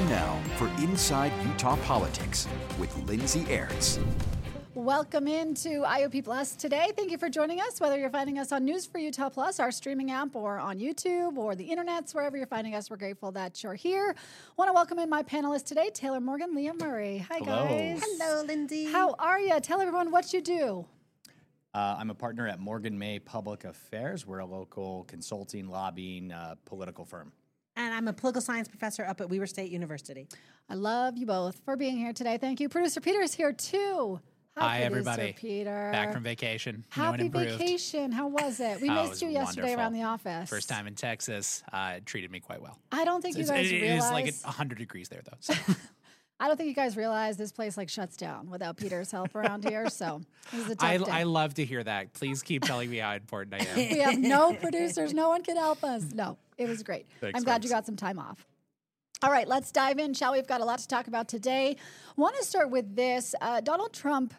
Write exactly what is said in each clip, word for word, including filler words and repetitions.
now for Inside Utah Politics with Lindsay Aerts. Welcome into I O P Plus today. Thank you for joining us, whether you're finding us on News for Utah Plus, our streaming app, or on YouTube or the internets, wherever you're finding us. We're grateful that you're here. Want to welcome in my panelists today, Taylor Morgan, Leah Murray. Hi, Hello. guys. Hello, Lindsay. How are you? Tell everyone what you do. Uh, I'm a partner at Morgan May Public Affairs. We're a local consulting, lobbying, uh, political firm. And I'm a political science professor up at Weber State University. I love you both for being here today. Thank you. Producer Peter is here, too. Hi, Producer everybody. Peter. Back from vacation. Happy improved. vacation. How was it? We Oh, it missed was you yesterday wonderful. around the office. First time in Texas. Uh, it treated me quite well. I don't think you It's- guys it realize. is like one hundred degrees there, though. So. I don't think you guys realize this place like shuts down without Peter's help around here. So it was a tough I, day. I love to hear that. Please keep telling me how important I am. We have no producers. No one can help us. No, it was great. Thanks, I'm glad folks. you got some time off. All right, let's dive in, shall we? We've got a lot to talk about today. Want to start with this. Uh, Donald Trump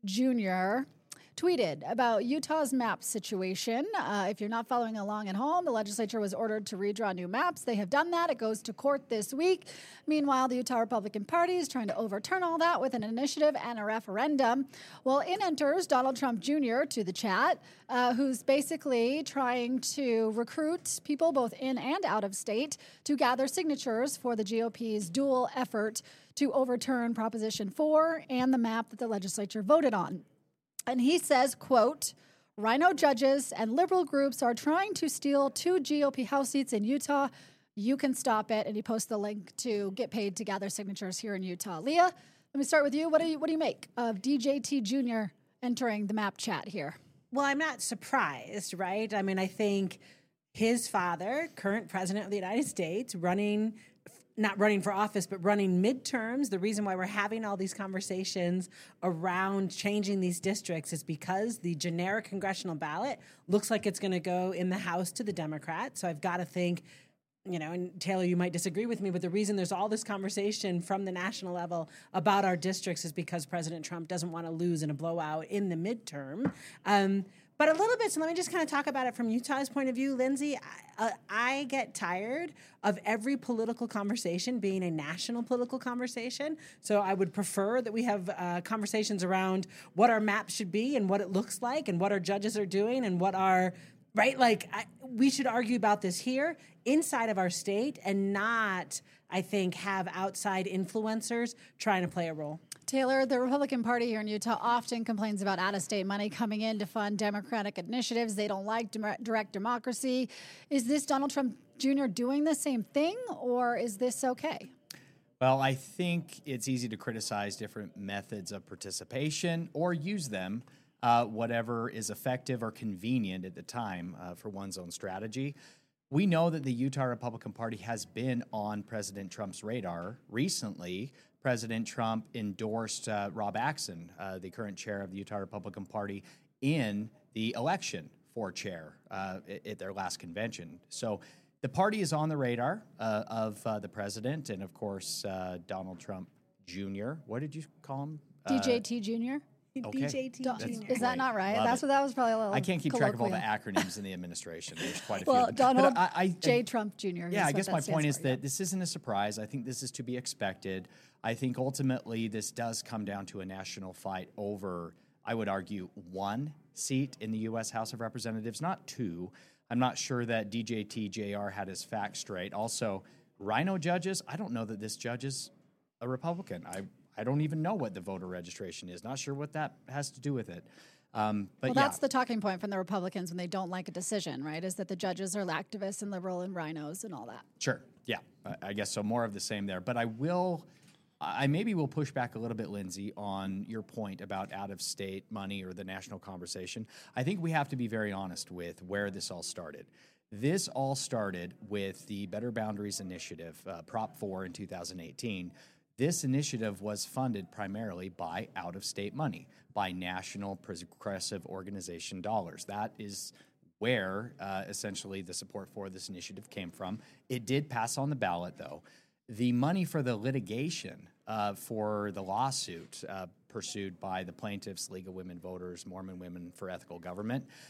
Junior tweeted about Utah's map situation. Uh, if you're not following along at home, the legislature was ordered to redraw new maps. They have done that. It goes to court this week. Meanwhile, the Utah Republican Party is trying to overturn all that with an initiative and a referendum. Well, in enters Donald Trump Junior to the chat, uh, who's basically trying to recruit people both in and out of state to gather signatures for the G O P's dual effort to overturn Proposition four and the map that the legislature voted on. And he says, quote, "Rhino judges and liberal groups are trying to steal two G O P House seats in Utah. You can stop it." And he posts the link to get paid to gather signatures here in Utah. Leah, let me start with you. What do you what do you make of D J T Junior entering the map chat here? Well, I'm not surprised, right? I mean, I think his father, current president of the United States, running, not running for office, but running midterms. The reason why we're having all these conversations around changing these districts is because the generic congressional ballot looks like it's going to go in the House to the Democrats. So I've got to think, you know, and Taylor, you might disagree with me, but the reason there's all this conversation from the national level about our districts is because President Trump doesn't want to lose in a blowout in the midterm. Um, but a little bit, so let me just kind of talk about it from Utah's point of view, Lindsay. I, uh, I get tired of every political conversation being a national political conversation. So I would prefer that we have uh, conversations around what our map should be and what it looks like and what our judges are doing and what our right? Like, I, we should argue about this here inside of our state and not, I think, have outside influencers trying to play a role. Taylor, the Republican Party here in Utah often complains about out-of-state money coming in to fund Democratic initiatives. They don't like dem- direct democracy. Is this Donald Trump Junior doing the same thing, or is this okay? Well, I think it's easy to criticize different methods of participation or use them, uh, whatever is effective or convenient at the time uh, for one's own strategy. We know that the Utah Republican Party has been on President Trump's radar. Recently, President Trump endorsed uh, Rob Axson, uh, the current chair of the Utah Republican Party, in the election for chair uh, at, at their last convention. So the party is on the radar uh, of uh, the president and, of course, uh, Donald Trump Junior What did you call him? D J T Junior? Okay. D J T Don't- Junior Is that Great. not right? Love That's it. what that was probably a little I can't keep track of all the colloquial. acronyms in the administration. There's quite a few. Well, of them. Donald But I, I, J. Trump Junior Yeah, is I what guess that my stands point is for, that yeah. this isn't a surprise. I think this is to be expected. I think ultimately this does come down to a national fight over, I would argue, one seat in the U S House of Representatives, not two. I'm not sure that D J T J R had his facts straight. Also, Rhino judges, I don't know that this judge is a Republican. I, I don't even know what the voter registration is. Not sure what that has to do with it. Um, but Well, yeah. that's the talking point from the Republicans when they don't like a decision, right? Is that the judges are activists and liberal and rhinos and all that. Sure. Yeah. I- I guess so. More of the same there. But I will, I maybe will push back a little bit, Lindsay, on your point about out of state money or the national conversation. I think we have to be very honest with where this all started. This all started with the Better Boundaries Initiative, uh, Prop four in two thousand eighteen. This initiative was funded primarily by out of state money, by national progressive organization dollars. That is where uh, essentially the support for this initiative came from. It did pass on the ballot, though. The money for the litigation uh, for the lawsuit uh, pursued by the plaintiffs, League of Women Voters, Mormon Women for Ethical Government,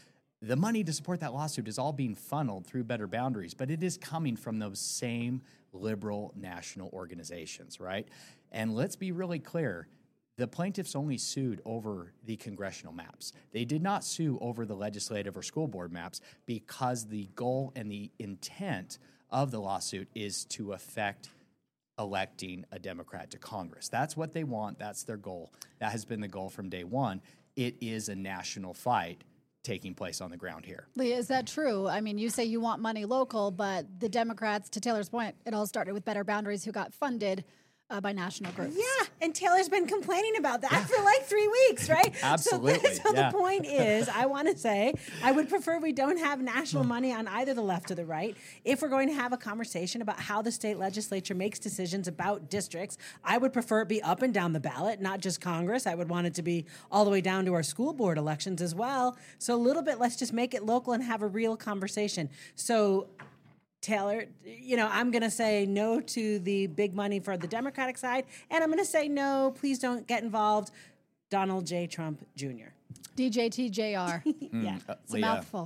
the money to support that lawsuit is all being funneled through Better Boundaries, but it is coming from those same liberal national organizations, right? And let's be really clear. The plaintiffs only sued over the congressional maps. They did not sue over the legislative or school board maps because the goal and the intent of the lawsuit is to affect electing a Democrat to Congress. That's what they want. That's their goal. That has been the goal from day one. It is a national fight taking place on the ground here. Leah, is that true? I mean, you say you want money local, but the Democrats, to Taylor's point, it all started with Better Boundaries, who got funded Uh, by national groups. Yeah, and Taylor's been complaining about that yeah. for like three weeks, right? Absolutely. So, so yeah. the point is, I want to say, I would prefer we don't have national money on either the left or the right. If we're going to have a conversation about how the state legislature makes decisions about districts, I would prefer it be up and down the ballot, not just Congress. I would want it to be all the way down to our school board elections as well. So a little bit, let's just make it local and have a real conversation. So Taylor, you know, I'm going to say no to the big money for the Democratic side, and I'm going to say no, please don't get involved, Donald J. Trump Junior D J T J R. Yeah. Uh, It's a Leah, mouthful.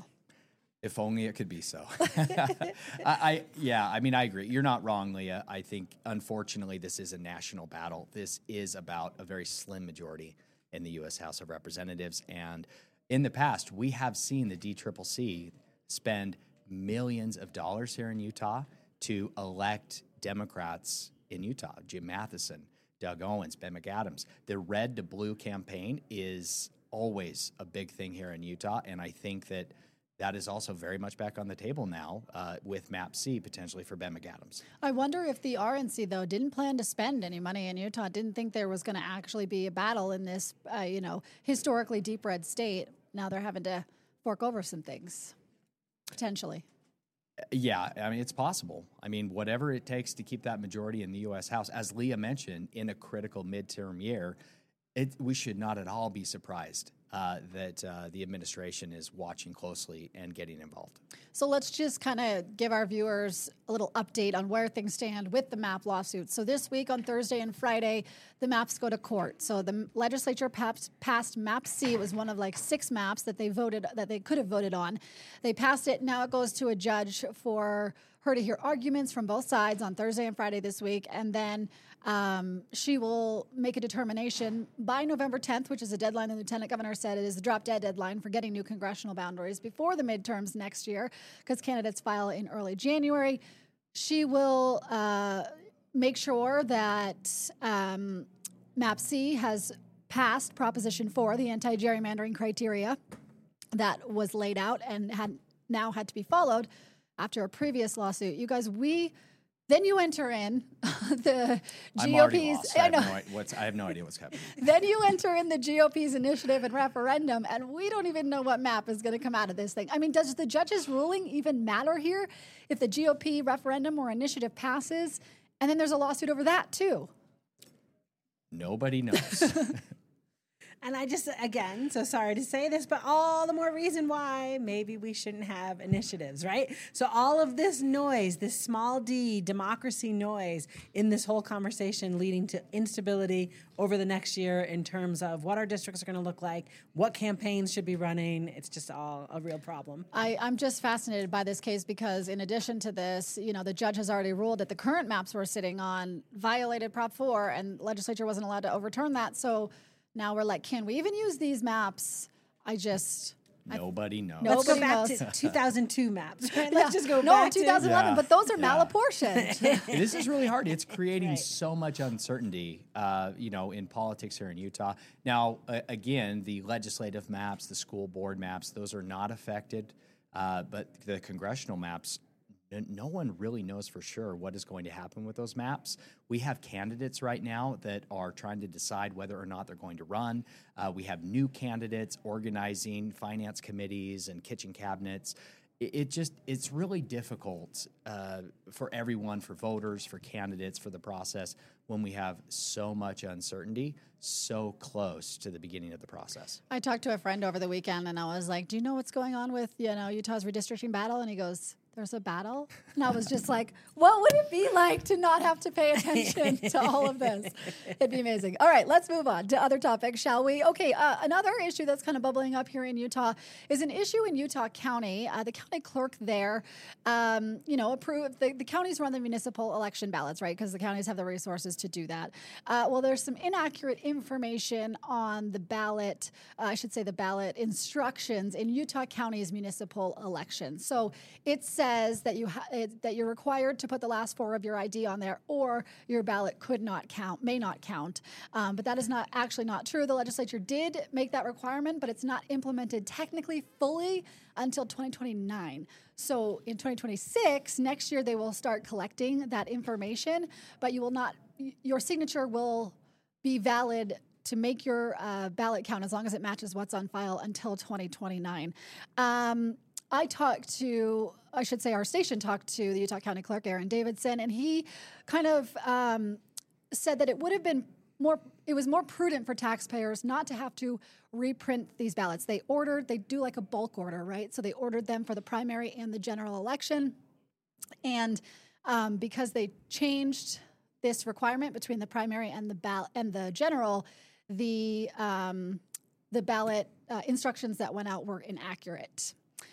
if only it could be so. I, I yeah, I mean, I agree. You're not wrong, Leah. I think, unfortunately, this is a national battle. This is about a very slim majority in the U S House of Representatives, and in the past, we have seen the D C C C spend millions of dollars here in Utah to elect Democrats in Utah. Jim Matheson, Doug Owens, Ben McAdams. The red to blue campaign is always a big thing here in Utah, and I think that that is also very much back on the table now uh, with Map C potentially for Ben McAdams. I wonder if the R N C, though, didn't plan to spend any money in Utah, didn't think there was going to actually be a battle in this, uh, you know, historically deep red state. Now they're having to fork over some things. Potentially. Yeah, I mean, it's possible. I mean, whatever it takes to keep that majority in the U S House, as Leah mentioned, in a critical midterm year, it, we should not at all be surprised uh, that uh, the administration is watching closely and getting involved. So let's just kind of give our viewers a little update on where things stand with the MAP lawsuit. So this week on Thursday and Friday, the maps go to court. So the legislature passed, passed Map C. It was one of like six maps that they voted that they could have voted on. They passed it. Now it goes to a judge for her to hear arguments from both sides on Thursday and Friday this week, and then um, she will make a determination by November tenth, which is a deadline the lieutenant governor said it is the drop-dead deadline for getting new congressional boundaries before the midterms next year, because candidates file in early January. She will uh, make sure that um, Map C has passed Proposition four, the anti-gerrymandering criteria that was laid out and had now had to be followed after a previous lawsuit. You guys, we then you enter in the I'm G O P's. already lost. I, I have know. no, i- what's, I have no idea what's happening. Then you enter in the G O P's initiative and referendum, and we don't even know what map is going to come out of this thing. I mean, does the judge's ruling even matter here if the G O P referendum or initiative passes, and then there's a lawsuit over that too? Nobody knows. And I just, again, so sorry to say this, but all the more reason why maybe we shouldn't have initiatives, right? So all of this noise, this small d democracy noise in this whole conversation leading to instability over the next year in terms of what our districts are going to look like, what campaigns should be running. It's just all a real problem. I, I'm just fascinated by this case because in addition to this, you know, the judge has already ruled that the current maps we're sitting on violated Prop four, and legislature wasn't allowed to overturn that. So now we're like, can we even use these maps? I just... Nobody knows. No. Let's go Nobody back knows. to two thousand two maps, right? Let's just go no, back to... two thousand eleven, Yeah. but those are Yeah. malapportioned. This is really hard. It's creating Right. so much uncertainty, uh, you know, in politics here in Utah. Now, uh, again, the legislative maps, the school board maps, those are not affected, uh, but the congressional maps, n- no one really knows for sure what is going to happen with those maps. We have candidates right now that are trying to decide whether or not they're going to run. Uh, we have new candidates organizing finance committees and kitchen cabinets. It, it just, it's really difficult uh, for everyone, for voters, for candidates, for the process when we have so much uncertainty so close to the beginning of the process. I talked to a friend over the weekend, and I was like, do you know what's going on with, you know, Utah's redistricting battle? And he goes, there's a battle. And I was just like, what would it be like to not have to pay attention to all of this? It'd be amazing. All right, let's move on to other topics, shall we? Okay, uh, another issue that's kind of bubbling up here in Utah is an issue in Utah County. Uh, the county clerk there, um, you know, approved, the, the counties run the municipal election ballots, right? Because the counties have the resources to do that. Uh, well, there's some inaccurate information on the ballot, uh, I should say the ballot instructions in Utah County's municipal elections. So it says that you ha- it, that you're required to put the last four of your I D on there, or your ballot could not count, may not count. Um, but that is not actually not true. The legislature did make that requirement, but it's not implemented technically fully until twenty twenty-nine. So in twenty twenty-six, next year, they will start collecting that information, but you will not. Your signature will be valid to make your uh, ballot count as long as it matches what's on file until twenty twenty-nine. Um, I talked to, I should say our station talked to the Utah County Clerk, Aaron Davidson, and he kind of um, said that it would have been more, it was more prudent for taxpayers not to have to reprint these ballots. They ordered, they do like a bulk order, right? So they ordered them for the primary and the general election. And um, because they changed this requirement between the primary and the ballot and the general, the, um, the ballot uh, instructions that went out were inaccurate.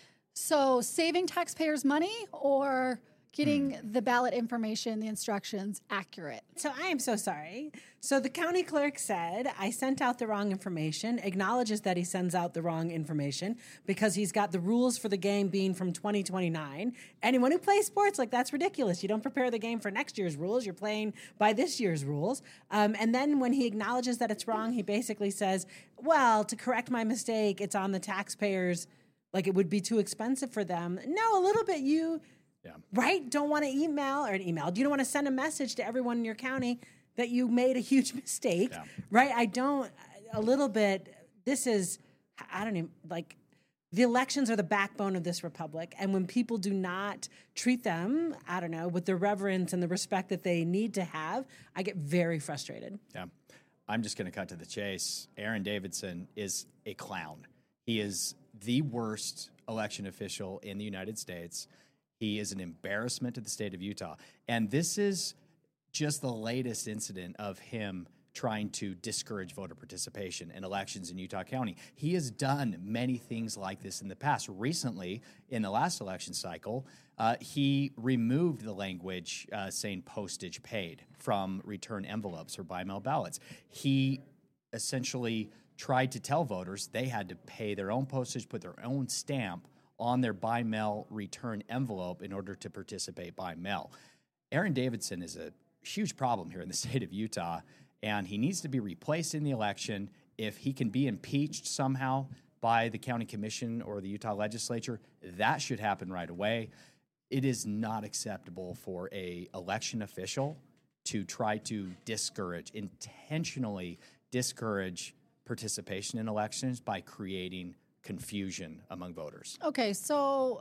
So saving taxpayers money or getting mm. the ballot information, the instructions accurate? So I am so sorry. So the county clerk said, I sent out the wrong information, acknowledges that he sends out the wrong information because he's got the rules for the game being from twenty twenty-nine. Anyone who plays sports, like, that's ridiculous. You don't prepare the game for next year's rules. You're playing by this year's rules. Um, and then when he acknowledges that it's wrong, he basically says, well, to correct my mistake, it's on the taxpayers. Like, it would be too expensive for them. No, a little bit. You, yeah. right, don't want to email or an email. You don't want to send a message to everyone in your county that you made a huge mistake, yeah. right? I don't, a little bit, this is, I don't even, like, the elections are the backbone of this republic. And when people do not treat them, I don't know, with the reverence and the respect that they need to have, I get very frustrated. Yeah. I'm just going to cut to the chase. Aaron Davidson is a clown. He is the worst election official in the United States. He is an embarrassment to the state of Utah. And this is just the latest incident of him trying to discourage voter participation in elections in Utah County. He has done many things like this in the past. Recently, in the last election cycle, uh, he removed the language uh, saying postage paid from return envelopes or by-mail ballots. He essentially tried to tell voters they had to pay their own postage, put their own stamp on their by-mail return envelope in order to participate by mail. Aaron Davidson is a huge problem here in the state of Utah, and he needs to be replaced in the election. If he can be impeached somehow by the county commission or the Utah legislature, that should happen right away. It is not acceptable for a election official to try to discourage, intentionally discourage participation in elections by creating confusion among voters. Okay, so,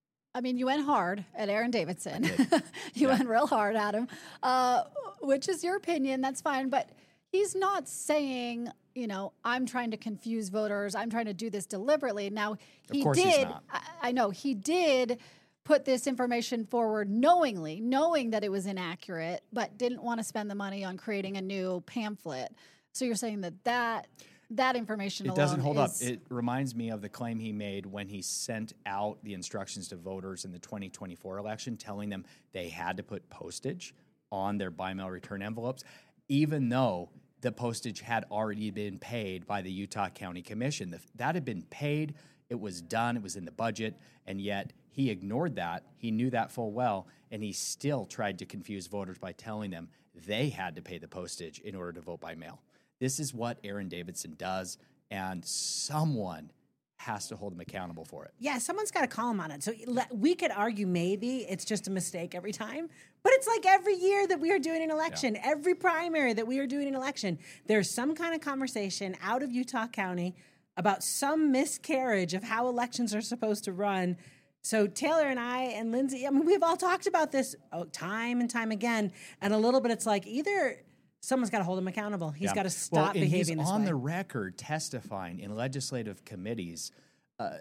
I mean, you went hard at Aaron Davidson. you Yeah. went real hard at him, uh, which is your opinion. That's fine. But he's not saying, you know, I'm trying to confuse voters. I'm trying to do this deliberately. Now, he Of course did. he's not. I, I know he did put this information forward knowingly, knowing that it was inaccurate, but didn't want to spend the money on creating a new pamphlet. So you're saying that that, that information It alone doesn't hold is, up. It reminds me of the claim he made when he sent out the instructions to voters in the twenty twenty-four election, telling them they had to put postage on their by-mail return envelopes, even though the postage had already been paid by the Utah County Commission. The, that had been paid. It was done. It was in the budget. And yet he ignored that. He knew that full well, and he still tried to confuse voters by telling them they had to pay the postage in order to vote by mail. This is what Aaron Davidson does, and someone has to hold him accountable for it. Yeah, someone's got to call him on it. So le- we could argue maybe it's just a mistake every time, but it's like every year that we are doing an election, yeah. every primary that we are doing an election, there's some kind of conversation out of Utah County about some miscarriage of how elections are supposed to run. So Taylor and I and Lindsay, I mean, we've all talked about this oh, time and time again, and a little bit it's like either someone's got to hold him accountable. He's Yeah. got to stop well, and behaving he's this on way. the record testifying in legislative committees, uh,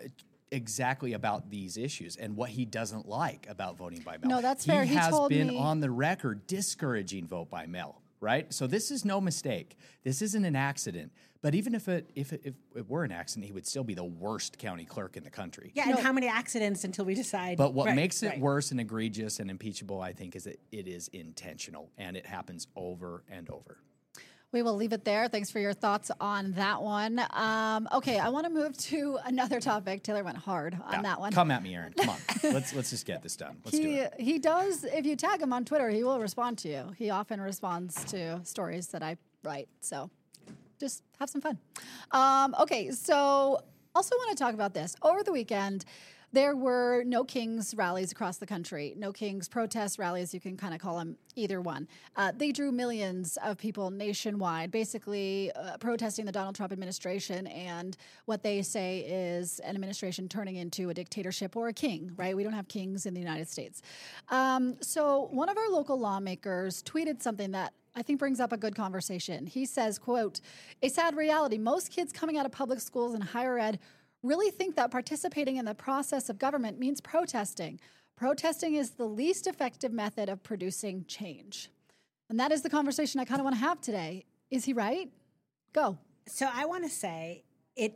exactly about these issues and what he doesn't like about voting by mail. No, that's he fair. He has told been me- on the record discouraging vote by mail, right? So this is no mistake. This isn't an accident. But even if it if it, if it were an accident, he would still be the worst county clerk in the country. Yeah, and how many accidents until we decide? But what Right, makes it right. worse and egregious and impeachable, I think, is that it is intentional and it happens over and over. We will leave it there. Thanks for your thoughts on that one. Um, okay, I want to move to another topic. Taylor went hard on Yeah. that one. Come at me, Aaron. Come on. let's let's just get this done. Let's do He it. he does. If you tag him on Twitter, he will respond to you. He often responds to stories that I write. So just have some fun. Um, okay, so also want to talk about this. Over the weekend, there were No Kings rallies across the country. No Kings protest rallies, you can kind of call them either one. Uh, they drew millions of people nationwide, basically uh, protesting the Donald Trump administration and what they say is an administration turning into a dictatorship or a king, right? We don't have kings in the United States. Um, so one of our local lawmakers tweeted something that I think brings up a good conversation. He says, quote, "A sad reality, most kids coming out of public schools and higher ed really think that participating in the process of government means protesting. Protesting is the least effective method of producing change." And that is the conversation I kind of want to have today. Is he right? Go. So I want to say it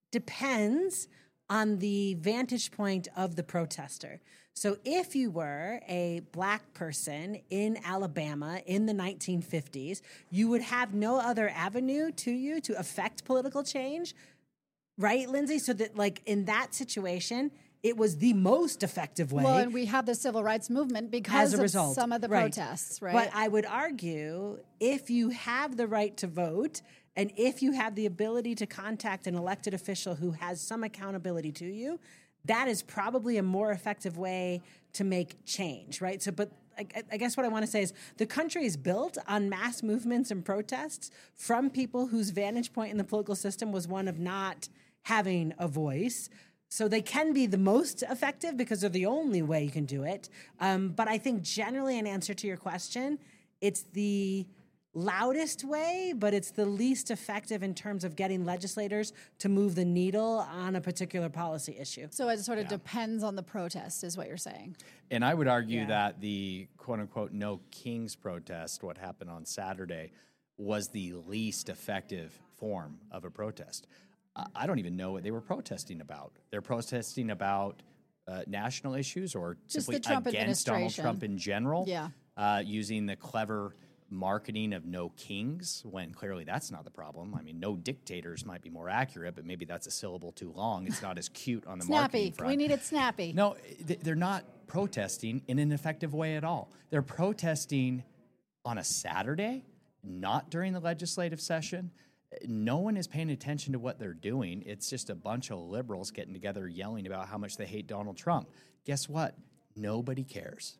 depends on the vantage point of the protester. So if you were a black person in Alabama in the nineteen fifties, you would have no other avenue to you to affect political change, right, Lindsay? So that, like, in that situation, it was the most effective way. Well, and we have the civil rights movement because as a of result, some of the right. protests, right? But I would argue if you have the right to vote and if you have the ability to contact an elected official who has some accountability to you, that is probably a more effective way to make change, right? So, but I, I guess what I want to say is the country is built on mass movements and protests from people whose vantage point in the political system was one of not having a voice. So they can be the most effective because they're the only way you can do it. Um, but I think generally, in answer to your question, it's the loudest way, but it's the least effective in terms of getting legislators to move the needle on a particular policy issue. so it sort of depends on the protest, is what you're saying. And I would argue Yeah. that the quote unquote No Kings protest, what happened on Saturday, was the least effective form of a protest. I- I don't even know what they were protesting about. They're protesting about uh, national issues or Just simply the Trump against Donald administration. Trump in general. Yeah. Uh, using the clever marketing of no kings when clearly that's not the problem. I mean, no dictators might be more accurate, but maybe that's a syllable too long. It's not as cute on the marketing Snappy. front. We need it snappy. No, th- they're not protesting in an effective way at all. They're protesting on a Saturday, not during the legislative session. No one is paying attention to what they're doing. It's just a bunch of liberals getting together yelling about how much they hate Donald Trump. Guess what? Nobody cares.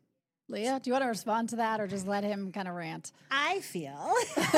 Leah, do you want to respond to that or just let him kind of rant? I feel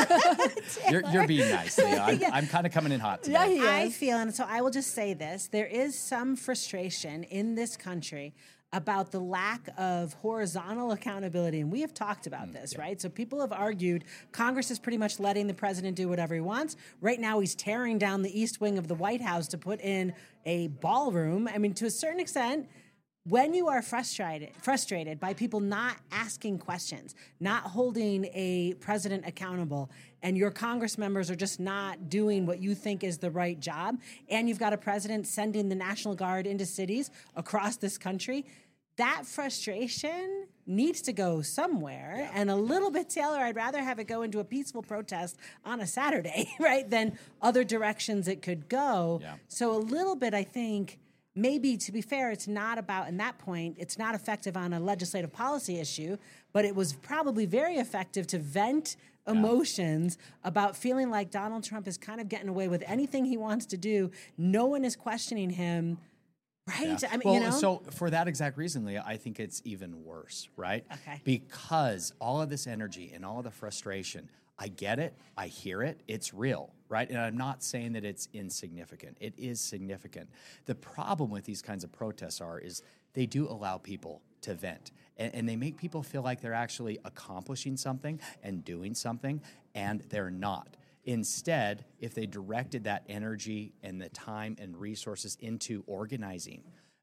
You're, you're being nice, Leah. I'm, I'm kind of coming in hot today. Yeah, he I is. feel, and so I will just say this, there is some frustration in this country about the lack of horizontal accountability. And we have talked about this, right? So people have argued Congress is pretty much letting the president do whatever he wants. Right now, he's tearing down the east wing of the White House to put in a ballroom. I mean, to a certain extent, when you are frustrated frustrated by people not asking questions, not holding a president accountable, and your Congress members are just not doing what you think is the right job, and you've got a president sending the National Guard into cities across this country, that frustration needs to go somewhere. And a little bit, Taylor, I'd rather have it go into a peaceful protest on a Saturday, right, than other directions it could go. Yeah. So a little bit, I think, maybe, to be fair, it's not about, in that point, it's not effective on a legislative policy issue, but it was probably very effective to vent emotions about feeling like Donald Trump is kind of getting away with anything he wants to do. No one is questioning him, right? Yeah. I mean, well, you know? so for that exact reason, Leah, I think it's even worse, right? Okay. Because all of this energy and all of the frustration, I get it, I hear it, it's real, right? And I'm not saying that it's insignificant. It is significant. The problem with these kinds of protests are is they do allow people to vent. And, and they make people feel like they're actually accomplishing something and doing something, and they're not. Instead, if they directed that energy and the time and resources into organizing,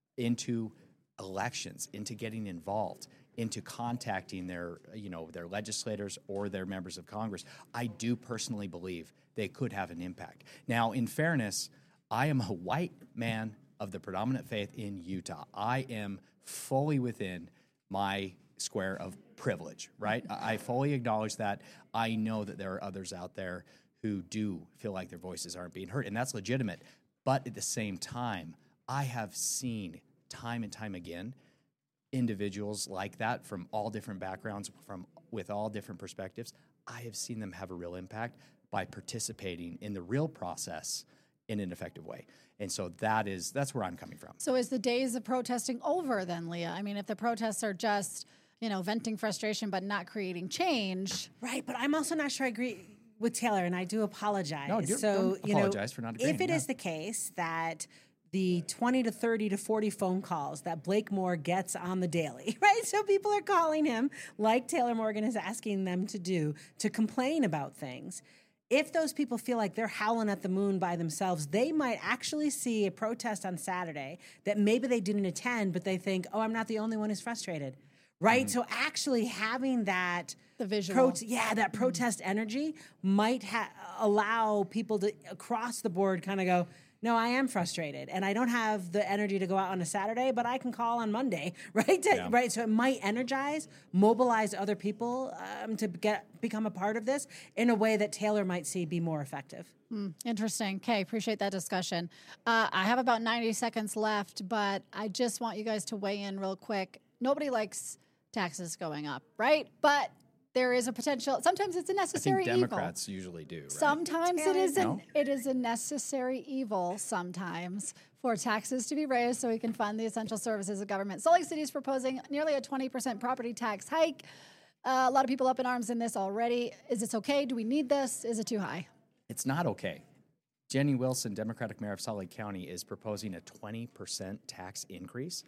into elections, into getting involved, into contacting their, you know, their legislators or their members of Congress, I do personally believe they could have an impact. Now, in fairness, I am a white man of the predominant faith in Utah. I am fully within my square of privilege, right? I fully acknowledge that. I know that there are others out there who do feel like their voices aren't being heard, and that's legitimate. But at the same time, I have seen time and time again individuals like that from all different backgrounds, from with all different perspectives. I have seen them have a real impact by participating in the real process in an effective way. And so that is that's where I'm coming from. So is the days of protesting over then, Leah? I mean, if the protests are just, you know, venting frustration but not creating change. Right, but I'm also not sure I agree with Taylor, and I do apologize. No, do, so, don't you know, apologize for not agreeing. If it yeah. is the case that the twenty to thirty to forty phone calls that Blake Moore gets on the daily, right? So people are calling him, like Taylor Morgan is asking them to do, to complain about things. If those people feel like they're howling at the moon by themselves, they might actually see a protest on Saturday that maybe they didn't attend, but they think, oh, I'm not the only one who's frustrated, right? Mm-hmm. So actually having that the visual, pro- yeah, that protest mm-hmm. energy might ha- allow people to across the board kind of go, no, I am frustrated, and I don't have the energy to go out on a Saturday, but I can call on Monday, right? To, Yeah. Right. So it might energize, mobilize other people um, to get become a part of this in a way that Taylor might see be more effective. Mm, interesting. Okay, appreciate that discussion. Uh, I have about ninety seconds left, but I just want you guys to weigh in real quick. Nobody likes taxes going up, right? But there is a potential. Sometimes it's a I necessary think evil. Democrats usually do, right? Sometimes it is No? an, it is a necessary evil sometimes for taxes to be raised so we can fund the essential services of government. Salt Lake City is proposing nearly a twenty percent property tax hike. Uh, a lot of people up in arms in this already. Is this okay? Do we need this? Is it too high? It's not okay. Jenny Wilson, Democratic mayor of Salt Lake County, is proposing a twenty percent tax increase.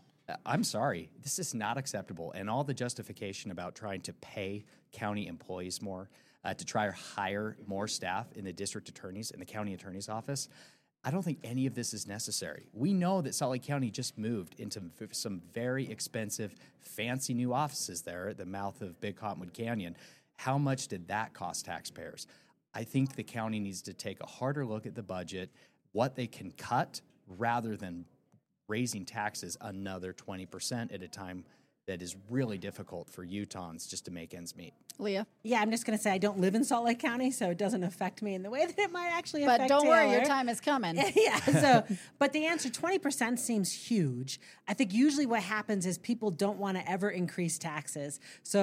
I'm sorry, this is not acceptable. And all the justification about trying to pay county employees more, uh, to try to hire more staff in the district attorney's and the county attorney's office, I don't think any of this is necessary. We know that Salt Lake County just moved into some very expensive, fancy new offices there at the mouth of Big Cottonwood Canyon. How much did that cost taxpayers? I think the county needs to take a harder look at the budget, what they can cut, rather than raising taxes another twenty percent at a time that is really difficult for Utahns just to make ends meet. Leah? Yeah, I'm just going to say I don't live in Salt Lake County, so it doesn't affect me in the way that it might actually But affect don't worry, Taylor. your time is coming. Yeah, so, but the answer, twenty percent seems huge. I think usually what happens is people don't want to ever increase taxes.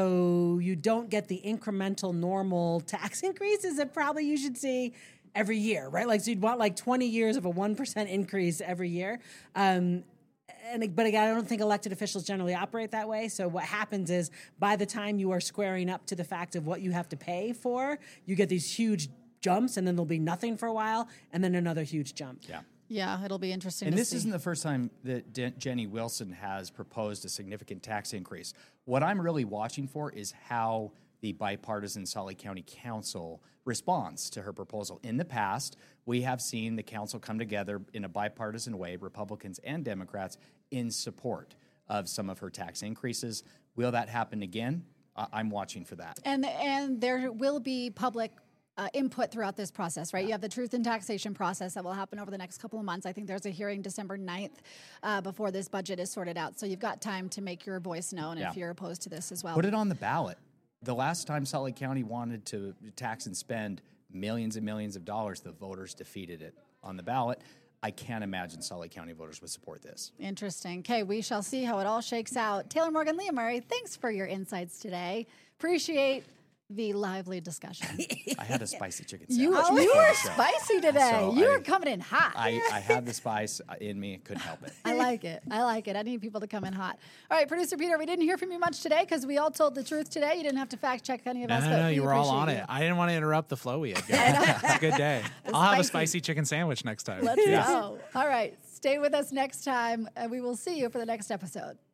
So you don't get the incremental normal tax increases that probably you should see every year, right? Like, so you'd want like twenty years of a one percent increase every year. Um, And, but again, I don't think elected officials generally operate that way. So what happens is by the time you are squaring up to the fact of what you have to pay for, you get these huge jumps, and then there'll be nothing for a while, and then another huge jump. Yeah. Yeah, it'll be interesting And to this see. isn't the first time that De- Jenny Wilson has proposed a significant tax increase. What I'm really watching for is how the bipartisan Salt Lake County Council responds to her proposal. In the past, we have seen the council come together in a bipartisan way, Republicans and Democrats, in support of some of her tax increases. Will that happen again? I- I'm watching for that. And and there will be public uh, input throughout this process, right? You have the truth in taxation process that will happen over the next couple of months. I think there's a hearing December ninth uh, before this budget is sorted out. So you've got time to make your voice known Yeah. if you're opposed to this as well. Put it on the ballot. The last time Salt Lake County wanted to tax and spend millions and millions of dollars, the voters defeated it on the ballot. I can't imagine Salt Lake County voters would support this. Interesting. Okay, we shall see how it all shakes out. Taylor Morgan, Leah Murray, thanks for your insights today. Appreciate the lively discussion. I had a spicy chicken You, sandwich. you before were the show. spicy today. So you I- were coming in hot. I, I had the spice in me. Couldn't help it. I like it. I like it. I need people to come in hot. All right, Producer Peter, we didn't hear from you much today because we all told the truth today. You didn't have to fact check any of No, us. no, but no, we you were all appreciate on you. it. I didn't want to interrupt the flow we had going. It's a good day. I'll have a spicy. spicy chicken sandwich next time. Let's go. All right, stay with us next time, and we will see you for the next episode.